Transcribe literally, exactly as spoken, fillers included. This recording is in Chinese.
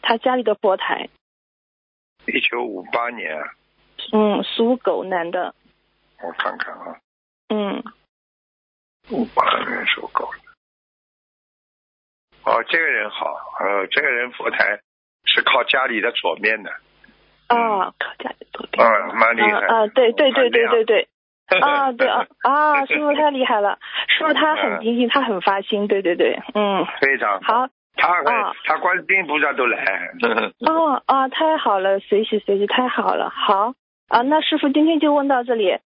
他家里的佛台。 一九五八年。 嗯，属狗，男的。 我看看啊。 嗯。 五八年属狗的。哦，这个人好，呃，这个人佛台是靠家里的左面的。 哦，靠家里左边。 啊，蛮厉害。 啊，对对对对对对。啊，对啊啊，师傅太厉害了，师傅他很精进，他很发心，对对对，嗯， 非常好， 他很、 啊、 他观世音菩萨都来。 哦啊，太好了，随喜随喜，太好了，好啊，那师傅今天就问到这里，